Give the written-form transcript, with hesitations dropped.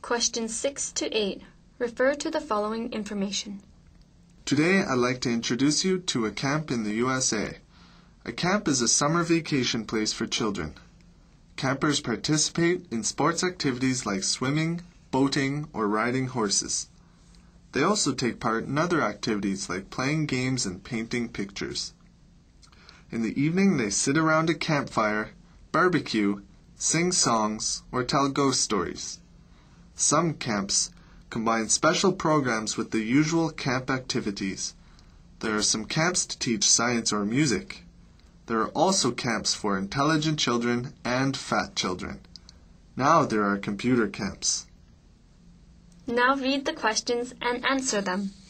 Questions 6 to 8 refer to the following information. Today, I'd like to introduce you to a camp in the USA. A camp is a summer vacation place for children. Campers participate in sports activities like swimming, boating, or riding horses. They also take part in other activities like playing games and painting pictures. In the evening, they sit around a campfire, barbecue, sing songs, or tell ghost stories. Some camps combine special programs with the usual camp activities. There are some camps to teach science or music. There are also camps for intelligent children and fat children. Now there are computer camps. Now read the questions and answer them.